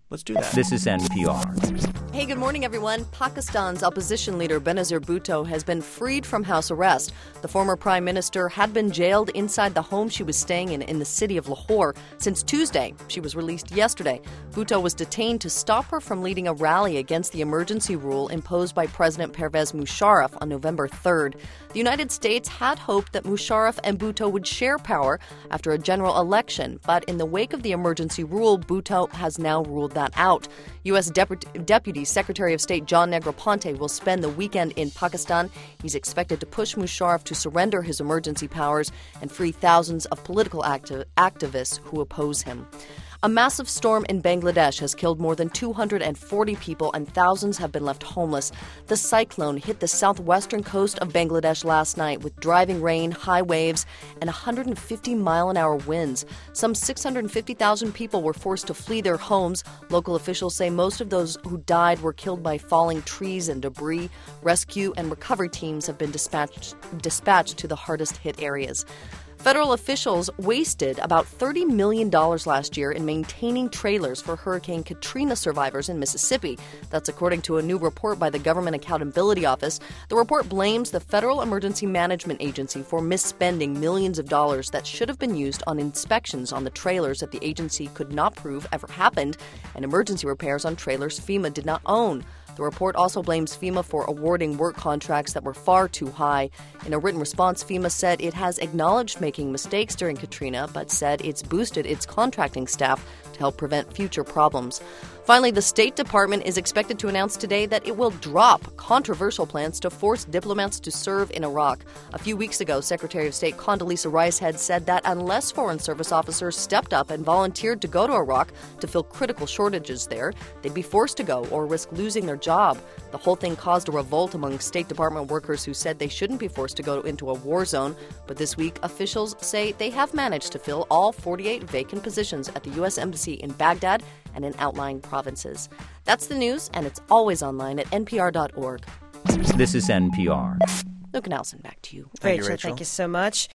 Let's do that. This is NPR. Hey, good morning, everyone. Pakistan's opposition leader Benazir Bhutto has been freed from house arrest. The former prime minister had been jailed inside the home she was staying in the city of Lahore since Tuesday. She was released yesterday. Bhutto was detained to stop her from leading a rally against the emergency rule imposed by President Pervez Musharraf on November 3rd. The United States had hoped that Musharraf and Bhutto would share power after a general election, but in the wake of the emergency rule, Bhutto has now ruled that out. U.S. Deputy Secretary of State John Negroponte will spend the weekend in Pakistan. He's expected to push Musharraf to surrender his emergency powers and free thousands of political activists who oppose him. A massive storm in Bangladesh has killed more than 240 people and thousands have been left homeless. The cyclone hit the southwestern coast of Bangladesh last night with driving rain, high waves, and 150-mile-an-hour winds. Some 650,000 people were forced to flee their homes. Local officials say most of those who died were killed by falling trees and debris. Rescue and recovery teams have been dispatched to the hardest-hit areas. Federal officials wasted about $30 million last year in maintaining trailers for Hurricane Katrina survivors in Mississippi. That's according to a new report by the Government Accountability Office. The report blames the Federal Emergency Management Agency for misspending millions of dollars that should have been used on inspections on the trailers that the agency could not prove ever happened, and emergency repairs on trailers FEMA did not own. The report also blames FEMA for awarding work contracts that were far too high. In a written response, FEMA said it has acknowledged making mistakes during Katrina, but said it's boosted its contracting staff to help prevent future problems. Finally, the State Department is expected to announce today that it will drop controversial plans to force diplomats to serve in Iraq. A few weeks ago, Secretary of State Condoleezza Rice had said that unless Foreign Service officers stepped up and volunteered to go to Iraq to fill critical shortages there, they'd be forced to go or risk losing their job. The whole thing caused a revolt among State Department workers who said they shouldn't be forced to go into a war zone. But this week, officials say they have managed to fill all 48 vacant positions at the U.S. Embassy in Baghdad and in outlying provinces. That's the news, and it's always online at npr.org. This is NPR. Luke Nelson, back to you. Thank you, Rachel, Rachel. thank you so much.